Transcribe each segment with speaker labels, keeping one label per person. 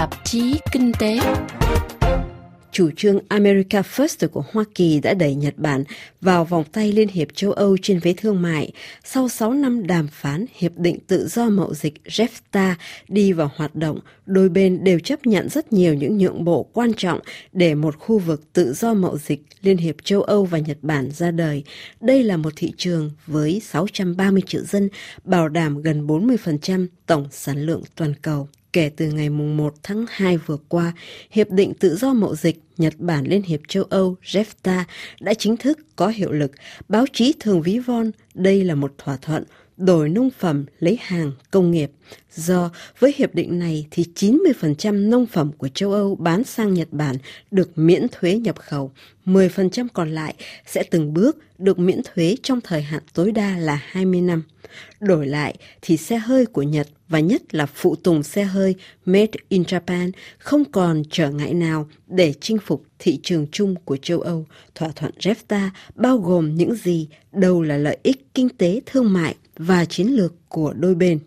Speaker 1: tạp chí kinh tế.
Speaker 2: Chủ trương America First của Hoa Kỳ đã đẩy Nhật Bản vào vòng tay Liên hiệp châu Âu trên vế thương mại. Sau 6 năm đàm phán, Hiệp định Tự do Mậu dịch NAFTA đi vào hoạt động, đôi bên đều chấp nhận rất nhiều những nhượng bộ quan trọng để một khu vực tự do mậu dịch Liên hiệp châu Âu và Nhật Bản ra đời. Đây là một thị trường với 630 triệu dân, bảo đảm gần 40% tổng sản lượng toàn cầu. Kể từ ngày 1 tháng 2 vừa qua, Hiệp định Tự do Mậu dịch Nhật Bản Liên hiệp châu Âu NAFTA đã chính thức có hiệu lực. Báo chí thường ví von đây là một thỏa thuận đổi nông phẩm lấy hàng công nghiệp. Do với hiệp định này thì 90% nông phẩm của châu Âu bán sang Nhật Bản được miễn thuế nhập khẩu, 10% còn lại sẽ từng bước được miễn thuế trong thời hạn tối đa là 20 năm. Đổi lại thì xe hơi của Nhật và nhất là phụ tùng xe hơi Made in Japan không còn trở ngại nào để chinh phục thị trường chung của châu Âu. Thỏa thuận NAFTA bao gồm những gì, đâu là lợi ích kinh tế, thương mại và chiến lược của đôi bên.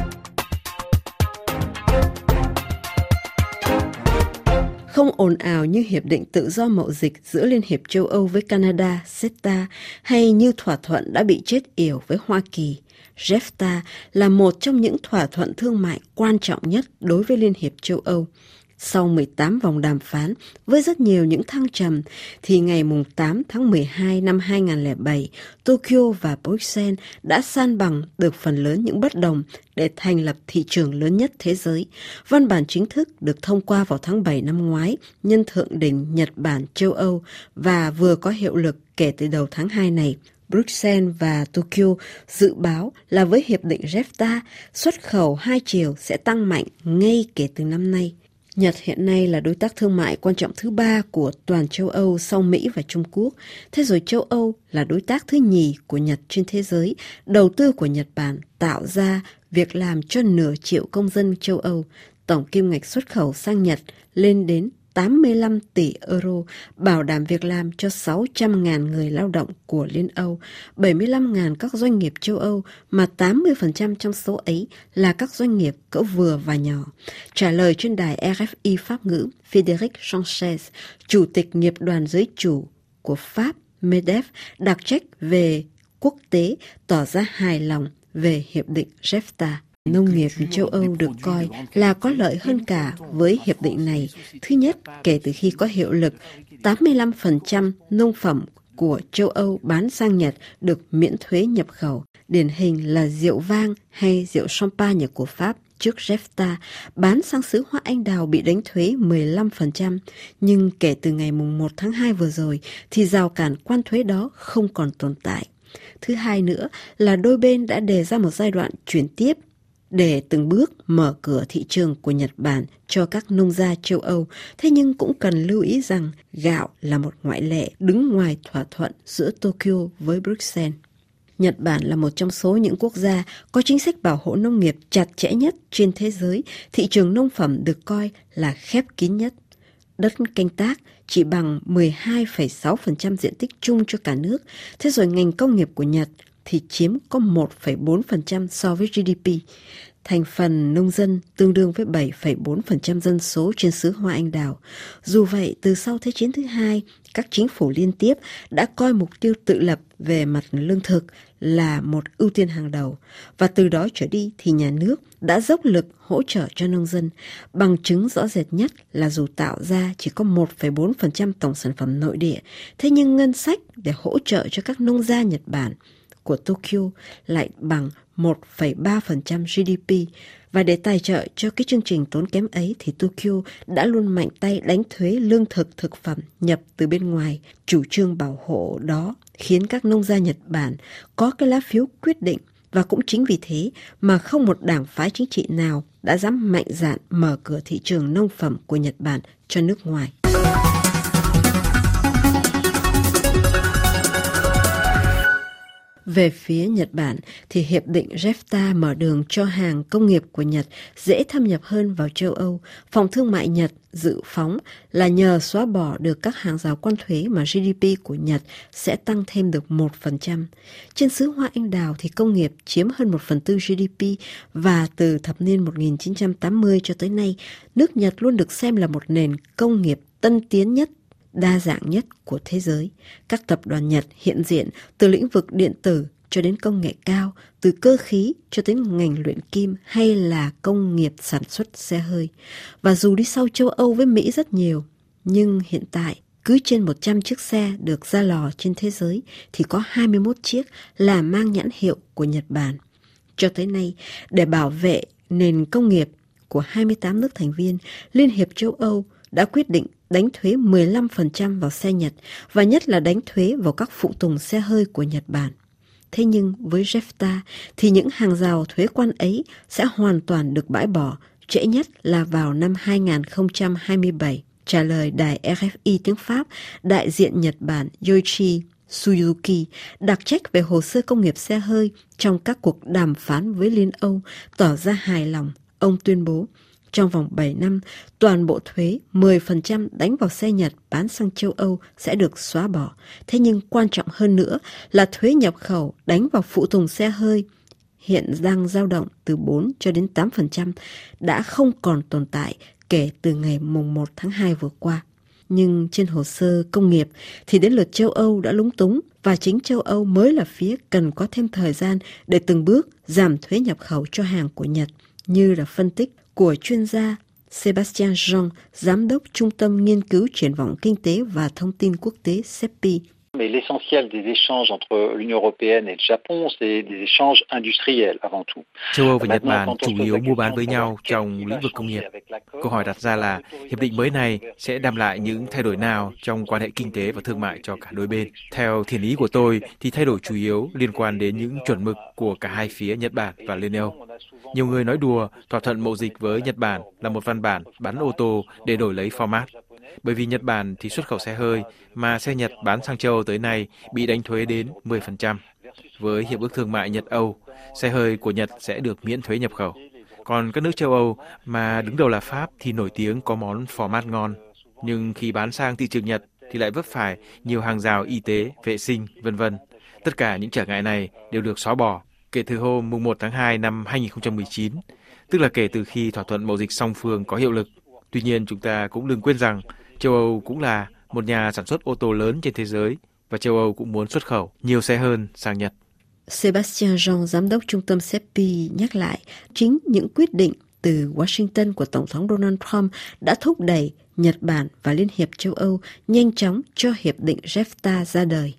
Speaker 2: Không ồn ào như Hiệp định Tự do Mậu dịch giữa Liên hiệp châu Âu với Canada, CETA, hay như thỏa thuận đã bị chết yểu với Hoa Kỳ. NAFTA là một trong những thỏa thuận thương mại quan trọng nhất đối với Liên hiệp châu Âu. Sau 18 vòng đàm phán với rất nhiều những thăng trầm, thì ngày 8 tháng 12 năm 2007, Tokyo và Bruxelles đã san bằng được phần lớn những bất đồng để thành lập thị trường lớn nhất thế giới. Văn bản chính thức được thông qua vào tháng 7 năm ngoái nhân thượng đỉnh Nhật Bản châu Âu và vừa có hiệu lực kể từ đầu tháng 2 này. Bruxelles và Tokyo dự báo là với hiệp định NAFTA, xuất khẩu hai chiều sẽ tăng mạnh ngay kể từ năm nay. Nhật hiện nay là đối tác thương mại quan trọng thứ 3 của toàn châu Âu sau Mỹ và Trung Quốc. Thế rồi châu Âu là đối tác thứ nhì của Nhật trên thế giới. Đầu tư của Nhật Bản tạo ra việc làm cho nửa triệu công dân châu Âu. Tổng kim ngạch xuất khẩu sang Nhật lên đến 85 tỷ euro, bảo đảm việc làm cho 600.000 người lao động của Liên Âu, 75.000 các doanh nghiệp châu Âu, mà 80% trong số ấy là các doanh nghiệp cỡ vừa và nhỏ. Trả lời trên đài RFI Pháp ngữ, Frédéric Sanchez, Chủ tịch nghiệp đoàn giới chủ của Pháp, MEDEF, đặc trách về quốc tế, tỏ ra hài lòng về hiệp định NAFTA. Nông nghiệp châu Âu được coi là có lợi hơn cả với hiệp định này. Thứ nhất, kể từ khi có hiệu lực, 85% nông phẩm của châu Âu bán sang Nhật được miễn thuế nhập khẩu. Điển hình là rượu vang hay rượu champagne của Pháp trước NAFTA bán sang xứ Hoa Anh Đào bị đánh thuế 15%. Nhưng kể từ ngày 1 tháng 2 vừa rồi thì rào cản quan thuế đó không còn tồn tại. Thứ hai nữa là đôi bên đã đề ra một giai đoạn chuyển tiếp để từng bước mở cửa thị trường của Nhật Bản cho các nông gia châu Âu. Thế nhưng cũng cần lưu ý rằng gạo là một ngoại lệ đứng ngoài thỏa thuận giữa Tokyo với Bruxelles. Nhật Bản là một trong số những quốc gia có chính sách bảo hộ nông nghiệp chặt chẽ nhất trên thế giới. Thị trường nông phẩm được coi là khép kín nhất. Đất canh tác chỉ bằng 12,6% diện tích chung cho cả nước. Thế rồi ngành công nghiệp của Nhật thì chiếm có 1,4% so với GDP. Thành phần nông dân tương đương với 7,4% dân số trên xứ Hoa Anh Đào. Dù vậy, từ sau Thế chiến thứ hai, các chính phủ liên tiếp đã coi mục tiêu tự lập về mặt lương thực là một ưu tiên hàng đầu. Và từ đó trở đi thì nhà nước đã dốc lực hỗ trợ cho nông dân. Bằng chứng rõ rệt nhất là dù tạo ra chỉ có 1,4% tổng sản phẩm nội địa, thế nhưng ngân sách để hỗ trợ cho các nông gia Nhật Bản của Tokyo lại bằng 1,3% GDP. Và để tài trợ cho cái chương trình tốn kém ấy thì Tokyo đã luôn mạnh tay đánh thuế lương thực, thực phẩm nhập từ bên ngoài. Chủ trương bảo hộ đó khiến các nông gia Nhật Bản có cái lá phiếu quyết định, và cũng chính vì thế mà không một đảng phái chính trị nào đã dám mạnh dạn mở cửa thị trường nông phẩm của Nhật Bản cho nước ngoài. Về phía Nhật Bản thì Hiệp định JEFTA mở đường cho hàng công nghiệp của Nhật dễ thâm nhập hơn vào châu Âu. Phòng thương mại Nhật dự phóng là nhờ xóa bỏ được các hàng rào quan thuế mà GDP của Nhật sẽ tăng thêm được 1%. Trên xứ hoa anh đào thì công nghiệp chiếm hơn 1/4 GDP và từ thập niên 1980 cho tới nay, nước Nhật luôn được xem là một nền công nghiệp tân tiến nhất, đa dạng nhất của thế giới. Các tập đoàn Nhật hiện diện từ lĩnh vực điện tử cho đến công nghệ cao, từ cơ khí cho đến ngành luyện kim hay là công nghiệp sản xuất xe hơi. Và dù đi sau châu Âu với Mỹ rất nhiều, nhưng hiện tại cứ trên 100 chiếc xe được ra lò trên thế giới thì có 21 chiếc là mang nhãn hiệu của Nhật Bản. Cho tới nay, để bảo vệ nền công nghiệp của 28 nước thành viên, Liên hiệp châu Âu đã quyết định đánh thuế 15% vào xe Nhật và nhất là đánh thuế vào các phụ tùng xe hơi của Nhật Bản. Thế nhưng với JEFTA thì những hàng rào thuế quan ấy sẽ hoàn toàn được bãi bỏ, trễ nhất là vào năm 2027. Trả lời đài RFI tiếng Pháp, đại diện Nhật Bản Yoichi Suzuki, đặc trách về hồ sơ công nghiệp xe hơi trong các cuộc đàm phán với Liên Âu, tỏ ra hài lòng. Ông tuyên bố, trong vòng 7 năm, toàn bộ thuế 10% đánh vào xe Nhật bán sang châu Âu sẽ được xóa bỏ. Thế nhưng quan trọng hơn nữa là thuế nhập khẩu đánh vào phụ tùng xe hơi hiện đang dao động từ 4 cho đến 8% đã không còn tồn tại kể từ ngày mùng 1 tháng 2 vừa qua. Nhưng trên hồ sơ công nghiệp thì đến lượt châu Âu đã lúng túng và chính châu Âu mới là phía cần có thêm thời gian để từng bước giảm thuế nhập khẩu cho hàng của Nhật, như là phân tích của chuyên gia Sebastian Jean, Giám đốc Trung tâm Nghiên cứu Triển vọng Kinh tế và Thông tin Quốc tế CEPI.
Speaker 1: Mais l'essentiel des échanges entre l'Union européenne et le Japon, c'est des échanges industriels avant tout.
Speaker 3: Châu Âu và Nhật Bản chủ yếu mua bán với nhau trong lĩnh vực công nghiệp. Câu hỏi đặt ra là hiệp định mới này sẽ đem lại những thay đổi nào trong quan hệ kinh tế và thương mại cho cả đôi bên. Theo thiện ý của tôi thì thay đổi chủ yếu liên quan đến những chuẩn mực của cả hai phía Nhật Bản và Liên Âu. Nhiều người nói đùa thỏa thuận mậu dịch với Nhật Bản là một văn bản bán ô tô để đổi lấy format. Bởi vì Nhật Bản thì xuất khẩu xe hơi, mà xe Nhật bán sang châu Âu tới nay bị đánh thuế đến 10%. Với Hiệp ước Thương mại Nhật-Âu, xe hơi của Nhật sẽ được miễn thuế nhập khẩu. Còn các nước châu Âu mà đứng đầu là Pháp thì nổi tiếng có món phò mát ngon. Nhưng khi bán sang thị trường Nhật thì lại vấp phải nhiều hàng rào y tế, vệ sinh, v.v. Tất cả những trở ngại này đều được xóa bỏ kể từ hôm mùng 1 tháng 2 năm 2019, tức là kể từ khi thỏa thuận mậu dịch song phương có hiệu lực. Tuy nhiên, chúng ta cũng đừng quên rằng châu Âu cũng là một nhà sản xuất ô tô lớn trên thế giới và châu Âu cũng muốn xuất khẩu nhiều xe hơn sang Nhật.
Speaker 2: Sebastian Jean, giám đốc trung tâm CEPI nhắc lại, chính những quyết định từ Washington của Tổng thống Donald Trump đã thúc đẩy Nhật Bản và Liên hiệp châu Âu nhanh chóng cho Hiệp định JEFTA ra đời.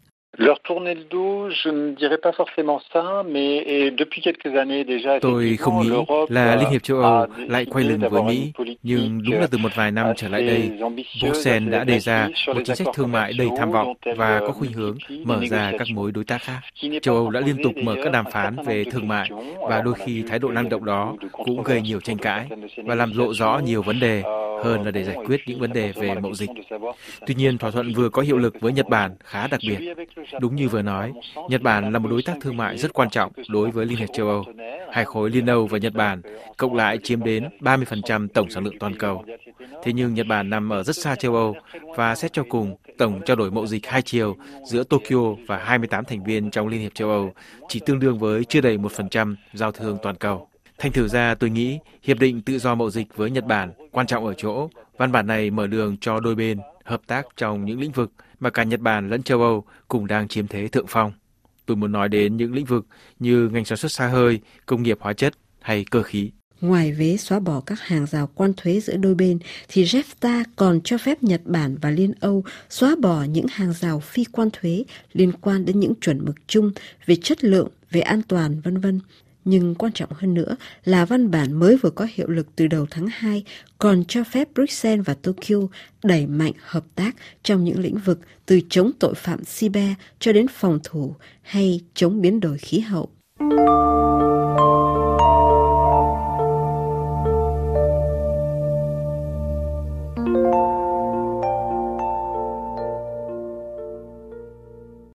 Speaker 3: Tôi không nghĩ là Liên hiệp châu Âu lại quay lưng với Mỹ, nhưng đúng là từ một vài năm trở lại đây, Bruxelles đã đề ra một chính sách thương mại đầy tham vọng và có khuynh hướng mở ra các mối đối tác khác. Châu Âu đã liên tục mở các đàm phán về thương mại và đôi khi thái độ năng động đó cũng gây nhiều tranh cãi và làm lộ rõ nhiều vấn đề hơn là để giải quyết những vấn đề về mậu dịch. Tuy nhiên, thỏa thuận vừa có hiệu lực với Nhật Bản khá đặc biệt. Đúng như vừa nói, Nhật Bản là một đối tác thương mại rất quan trọng đối với Liên hiệp châu Âu. Hai khối Liên Âu và Nhật Bản cộng lại chiếm đến 30% tổng sản lượng toàn cầu. Thế nhưng Nhật Bản nằm ở rất xa châu Âu và xét cho cùng, tổng trao đổi mậu dịch hai chiều giữa Tokyo và 28 thành viên trong Liên hiệp châu Âu chỉ tương đương với chưa đầy 1% giao thương toàn cầu. Thành thử ra tôi nghĩ Hiệp định Tự do Mậu Dịch với Nhật Bản quan trọng ở chỗ văn bản này mở đường cho đôi bên hợp tác trong những lĩnh vực mà cả Nhật Bản lẫn châu Âu cùng đang chiếm thế thượng phong. Tôi muốn nói đến những lĩnh vực như ngành sản xuất xe hơi, công nghiệp hóa chất hay cơ khí.
Speaker 2: Ngoài vế xóa bỏ các hàng rào quan thuế giữa đôi bên, thì JEFTA còn cho phép Nhật Bản và Liên Âu xóa bỏ những hàng rào phi quan thuế liên quan đến những chuẩn mực chung về chất lượng, về an toàn, v.v. Nhưng quan trọng hơn nữa là văn bản mới vừa có hiệu lực từ đầu tháng 2 còn cho phép Bruxelles và Tokyo đẩy mạnh hợp tác trong những lĩnh vực từ chống tội phạm cyber cho đến phòng thủ hay chống biến đổi khí hậu.